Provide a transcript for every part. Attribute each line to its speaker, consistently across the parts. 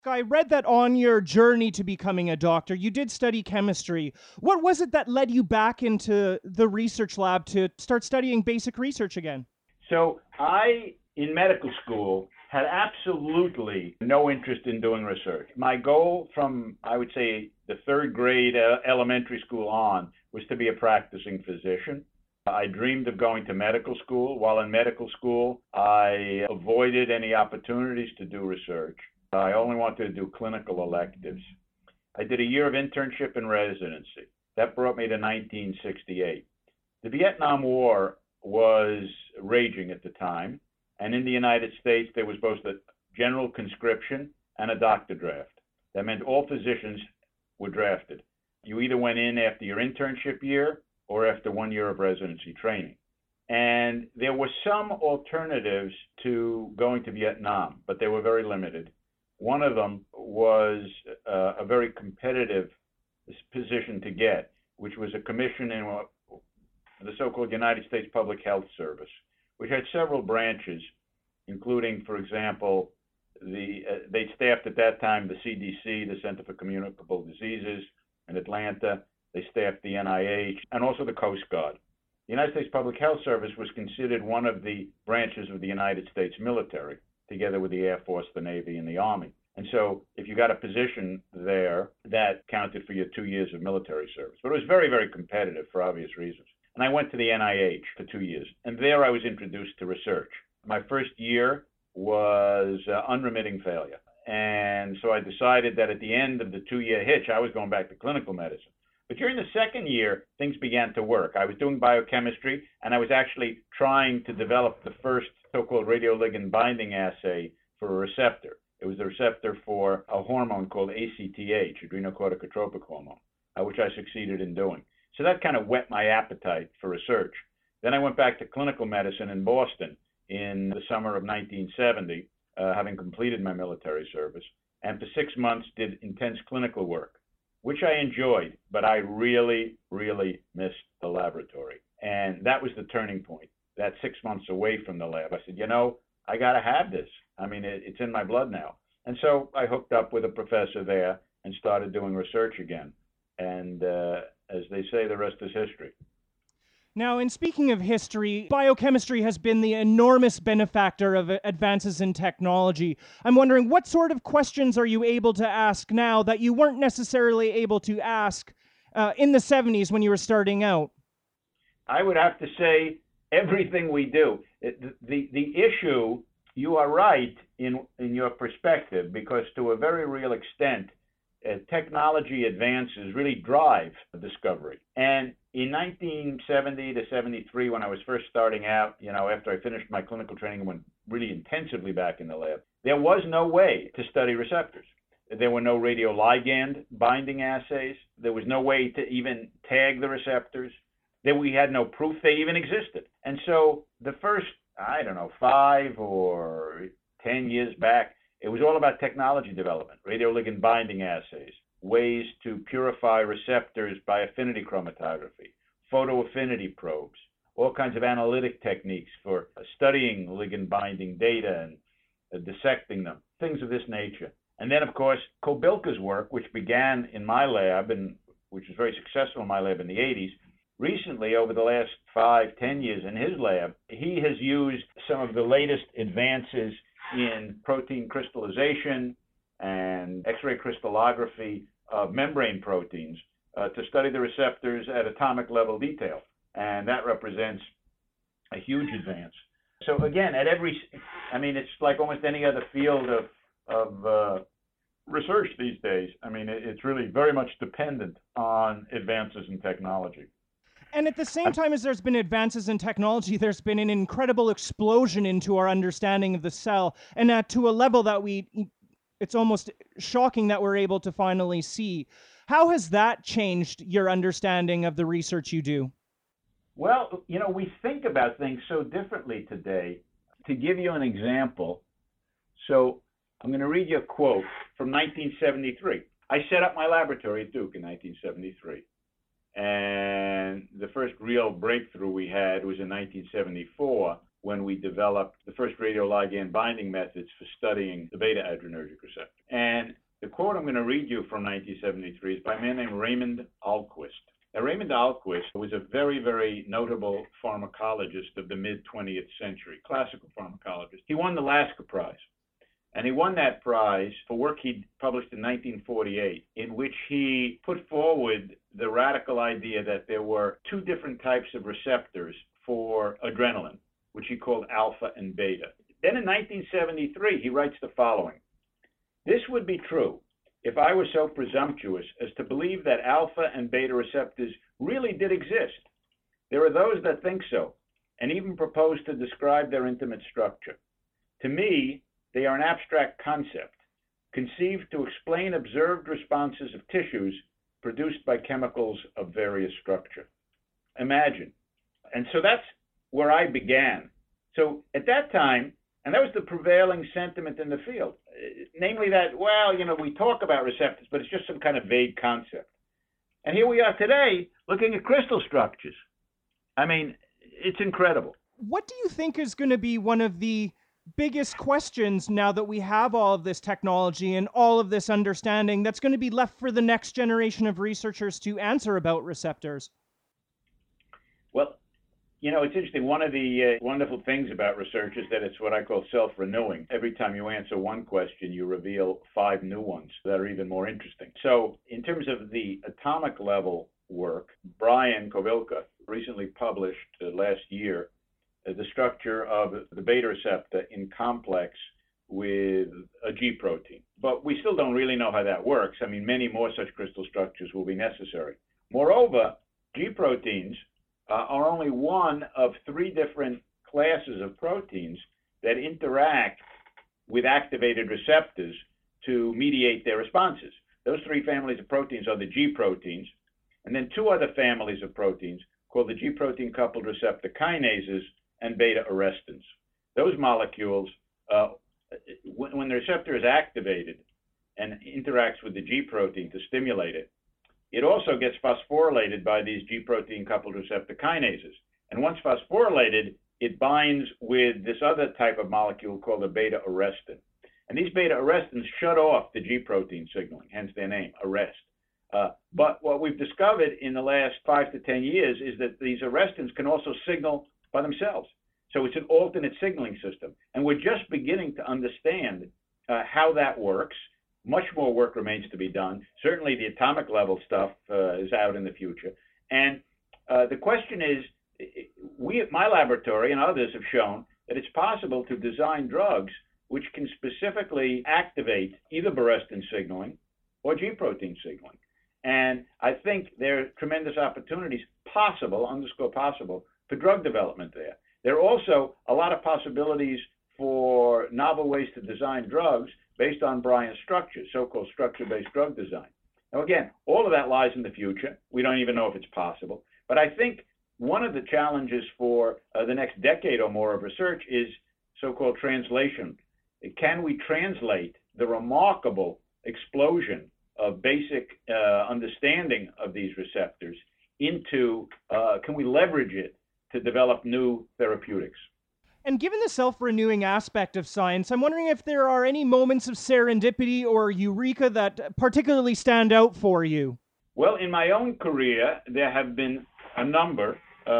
Speaker 1: I read that on your journey to becoming a doctor, you did study chemistry. What was it that led you back into the research lab to start studying basic research again?
Speaker 2: So I, in medical school, had absolutely no interest in doing research. My goal from, I would say, the third grade elementary school on was to be a practicing physician. I dreamed of going to medical school. While in medical school, I avoided any opportunities to do research. I only wanted to do clinical electives. I did a year of internship and residency. That brought me to 1968. The Vietnam War was raging at the time, and in the United States, there was both a general conscription and a doctor draft. That meant all physicians were drafted. You either went in after your internship year or after 1 year of residency training. And there were some alternatives to going to Vietnam, but they were very limited. One of them was a very competitive position to get, which was a commission in the so-called United States Public Health Service, which had several branches, including, for example, they staffed at that time the CDC, the Center for Communicable Diseases in Atlanta. They staffed the NIH and also the Coast Guard. The United States Public Health Service was considered one of the branches of the United States military, together with the Air Force, the Navy, and the Army. And so if you got a position there, that counted for your 2 years of military service. But it was very, very competitive for obvious reasons. And I went to the NIH for 2 years. And there I was introduced to research. My first year was unremitting failure. And so I decided that at the end of the 2-year hitch, I was going back to clinical medicine. But during the second year, things began to work. I was doing biochemistry, and I was actually trying to develop the first so-called radioligand binding assay for a receptor. It was the receptor for a hormone called ACTH, adrenocorticotropic hormone, which I succeeded in doing. So that kind of whet my appetite for research. Then I went back to clinical medicine in Boston in the summer of 1970, having completed my military service, and for 6 months did intense clinical work, which I enjoyed, but I really, really missed the laboratory. And that was the turning point, that 6 months away from the lab. I said, I got to have this. I mean, it's in my blood now. And so I hooked up with a professor there and started doing research again. And as they say, the rest is history.
Speaker 1: Now, in speaking of history, biochemistry has been the enormous benefactor of advances in technology. I'm wondering, what sort of questions are you able to ask now that you weren't necessarily able to ask in the 70s when you were starting out?
Speaker 2: I would have to say everything we do. The issue, you are right in your perspective, because to a very real extent, technology advances really drive discovery. And in 1970 to 73, when I was first starting out, after I finished my clinical training and went really intensively back in the lab, there was no way to study receptors. There were no radioligand binding assays. There was no way to even tag the receptors. We had no proof they even existed. And so the first, 5 or 10 years back, it was all about technology development, radioligand binding assays, ways to purify receptors by affinity chromatography, photoaffinity probes, all kinds of analytic techniques for studying ligand binding data and dissecting them, things of this nature. And then, of course, Kobilka's work, which began in my lab and which was very successful in my lab in the 80s, recently, over the last 5-10 years in his lab, he has used some of the latest advances in protein crystallization and X-ray crystallography of membrane proteins to study the receptors at atomic level detail. And that represents a huge advance. So again, it's like almost any other field of research these days. It's really very much dependent on advances in technology.
Speaker 1: And at the same time as there's been advances in technology, there's been an incredible explosion into our understanding of the cell, and to a level that it's almost shocking that we're able to finally see. How has that changed your understanding of the research you do?
Speaker 2: Well, we think about things so differently today. To give you an example, so I'm going to read you a quote from 1973. I set up my laboratory at Duke in 1973. And the first real breakthrough we had was in 1974 when we developed the first radioligand binding methods for studying the beta adrenergic receptor. And the quote I'm going to read you from 1973 is by a man named Raymond Ahlquist. Now, Raymond Ahlquist was a very, very notable pharmacologist of the mid-20th century, classical pharmacologist. He won the Lasker Prize. And he won that prize for work he published in 1948, in which he put forward the radical idea that there were two different types of receptors for adrenaline, which he called alpha and beta. Then in 1973, he writes the following: "This would be true if I were so presumptuous as to believe that alpha and beta receptors really did exist. There are those that think so, and even propose to describe their intimate structure. To me, they are an abstract concept, conceived to explain observed responses of tissues produced by chemicals of various structure." Imagine. And so that's where I began. So at that time, and that was the prevailing sentiment in the field, namely that, well, we talk about receptors, but it's just some kind of vague concept. And here we are today looking at crystal structures. I mean, it's incredible.
Speaker 1: What do you think is going to be one of the biggest questions now that we have all of this technology and all of this understanding that's going to be left for the next generation of researchers to answer about receptors?
Speaker 2: Well, it's interesting. One of the wonderful things about research is that it's what I call self-renewing. Every time you answer one question, you reveal 5 new ones that are even more interesting. So in terms of the atomic level work, Brian Kovilka recently published last year the structure of the beta receptor in complex with a G protein. But we still don't really know how that works. I mean, many more such crystal structures will be necessary. Moreover, G proteins are only one of 3 different classes of proteins that interact with activated receptors to mediate their responses. Those 3 families of proteins are the G proteins, and then 2 other families of proteins called the G protein coupled receptor kinases and beta arrestins. Those molecules, when the receptor is activated and interacts with the G protein to stimulate it, it also gets phosphorylated by these G protein coupled receptor kinases. And once phosphorylated, it binds with this other type of molecule called a beta arrestin. And these beta arrestins shut off the G protein signaling, hence their name, arrest. But what we've discovered in the last 5 to 10 years is that these arrestins can also signal by themselves. So it's an alternate signaling system. And we're just beginning to understand how that works. Much more work remains to be done. Certainly the atomic level stuff is out in the future. And the question is, we at my laboratory and others have shown that it's possible to design drugs which can specifically activate either Berestin signaling or G protein signaling. And I think there are tremendous opportunities possible, underscore possible, for drug development there. There are also a lot of possibilities for novel ways to design drugs based on Brian's structure, so-called structure-based drug design. Now, again, all of that lies in the future. We don't even know if it's possible. But I think one of the challenges for the next decade or more of research is so-called translation. Can we translate the remarkable explosion of basic understanding of these receptors into, can we leverage it to develop new therapeutics?
Speaker 1: And given the self-renewing aspect of science, I'm wondering if there are any moments of serendipity or eureka that particularly stand out for you.
Speaker 2: Well, in my own career, there have been a number.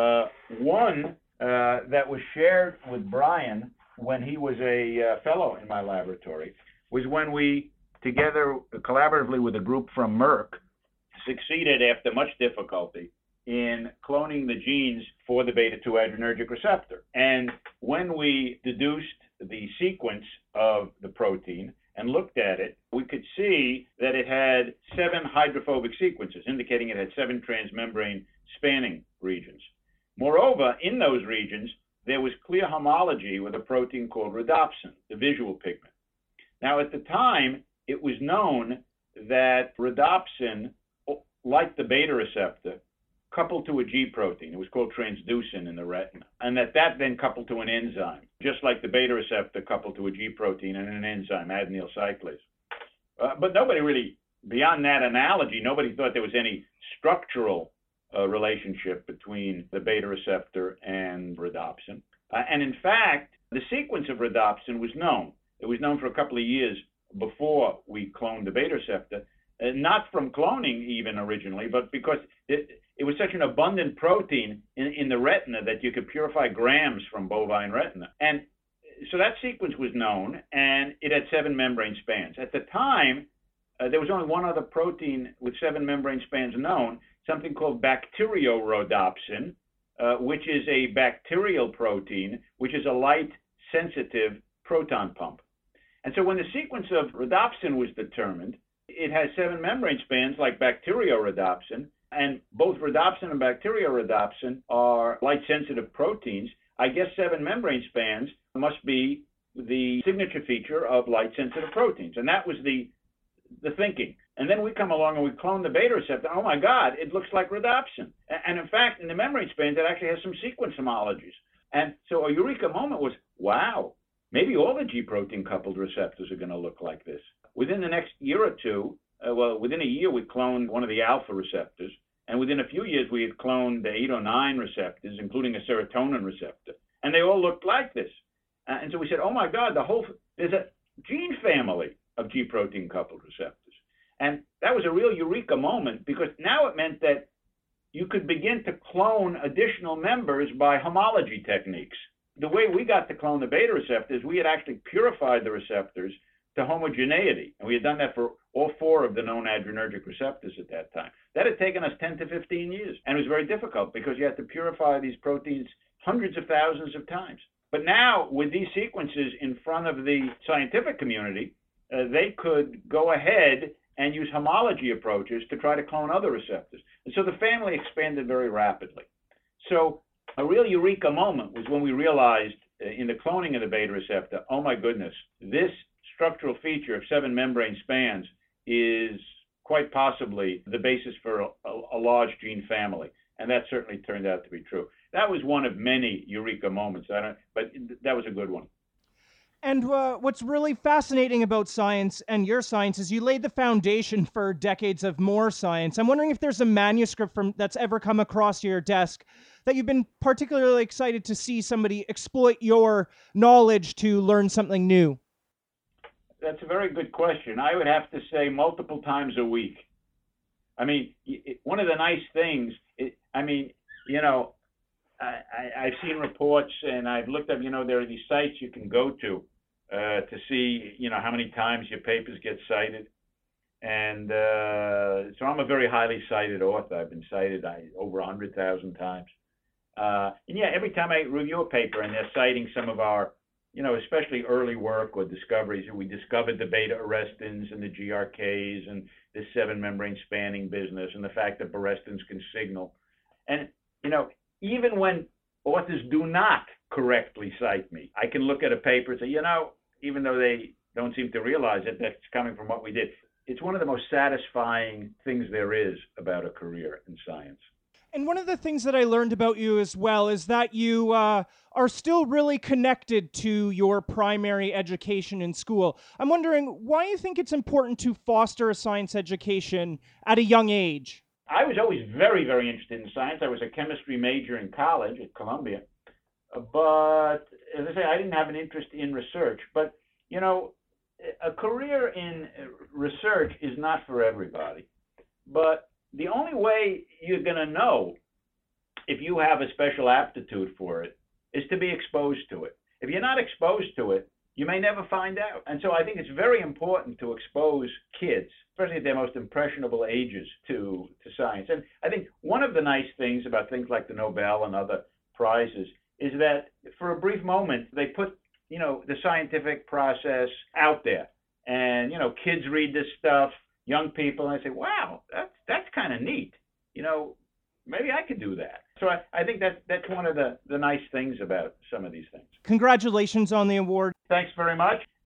Speaker 2: One that was shared with Brian when he was a fellow in my laboratory was when we, together collaboratively with a group from Merck, succeeded after much difficulty in cloning the genes for the beta-2 adrenergic receptor. And when we deduced the sequence of the protein and looked at it, we could see that it had 7 hydrophobic sequences, indicating it had 7 transmembrane spanning regions. Moreover, in those regions, there was clear homology with a protein called rhodopsin, the visual pigment. Now, at the time, it was known that rhodopsin, like the beta receptor, coupled to a G protein. It was called transducin in the retina. And that then coupled to an enzyme, just like the beta receptor coupled to a G protein and an enzyme, adenyl cyclase. But nobody really, beyond that analogy, nobody thought there was any structural relationship between the beta receptor and rhodopsin. And in fact, the sequence of rhodopsin was known. It was known for a couple of years before we cloned the beta receptor, not from cloning even originally, but because it was such an abundant protein in the retina that you could purify grams from bovine retina. And so that sequence was known, and it had 7 membrane spans. At the time, there was only one other protein with 7 membrane spans known, something called bacteriorhodopsin, which is a bacterial protein, which is a light-sensitive proton pump. And so when the sequence of rhodopsin was determined, it has 7 membrane spans like bacteriorhodopsin, and both rhodopsin and bacteriorhodopsin are light-sensitive proteins. I guess 7 membrane spans must be the signature feature of light-sensitive proteins. And that was the thinking. And then we come along and we clone the beta receptor. Oh my God, it looks like rhodopsin. And in fact, in the membrane spans, it actually has some sequence homologies. And so a eureka moment was, wow, maybe all the G protein coupled receptors are going to look like this. Within the next year or two, within a year, we cloned one of the alpha receptors. And within a few years, we had cloned the 8 or 9 receptors, including a serotonin receptor. And they all looked like this. And so we said, oh my God, there's a gene family of G protein coupled receptors. And that was a real eureka moment, because now it meant that you could begin to clone additional members by homology techniques. The way we got to clone the beta receptors, we had actually purified the receptors to homogeneity. And we had done that for all 4 of the known adrenergic receptors at that time. That had taken us 10 to 15 years. And it was very difficult because you had to purify these proteins hundreds of thousands of times. But now, with these sequences in front of the scientific community, they could go ahead and use homology approaches to try to clone other receptors. And so the family expanded very rapidly. So a real eureka moment was when we realized in the cloning of the beta receptor, oh my goodness, this structural feature of 7 membrane spans is quite possibly the basis for a large gene family. And that certainly turned out to be true. That was one of many eureka moments, but that was a good one.
Speaker 1: And what's really fascinating about science and your science is you laid the foundation for decades of more science. I'm wondering if there's a manuscript that's ever come across your desk that you've been particularly excited to see somebody exploit your knowledge to learn something new.
Speaker 2: That's a very good question. I would have to say multiple times a week. I mean, one of the nice things, I've seen reports and I've looked up, there are these sites you can go to see, how many times your papers get cited. And so I'm a very highly cited author. I've been cited over 100,000 times. And yeah, every time I review a paper and they're citing some of our, especially early work or discoveries, we discovered the beta arrestins and the GRKs and this 7 membrane spanning business and the fact that arrestins can signal. And, even when authors do not correctly cite me, I can look at a paper and say, even though they don't seem to realize it, that's coming from what we did. It's one of the most satisfying things there is about a career in science.
Speaker 1: And one of the things that I learned about you as well is that you are still really connected to your primary education in school. I'm wondering why you think it's important to foster a science education at a young age.
Speaker 2: I was always very, very interested in science. I was a chemistry major in college at Columbia. But as I say, I didn't have an interest in research. But, a career in research is not for everybody. But the only way you're going to know if you have a special aptitude for it is to be exposed to it. If you're not exposed to it, you may never find out. And so I think it's very important to expose kids, especially at their most impressionable ages, to science. And I think one of the nice things about things like the Nobel and other prizes is that for a brief moment, they put, the scientific process out there. And, kids read this stuff, young people, and they say, wow, that's kind of neat. Maybe I could do that. So I think that's one of the nice things about some of these things.
Speaker 1: Congratulations on the award.
Speaker 2: Thanks very much.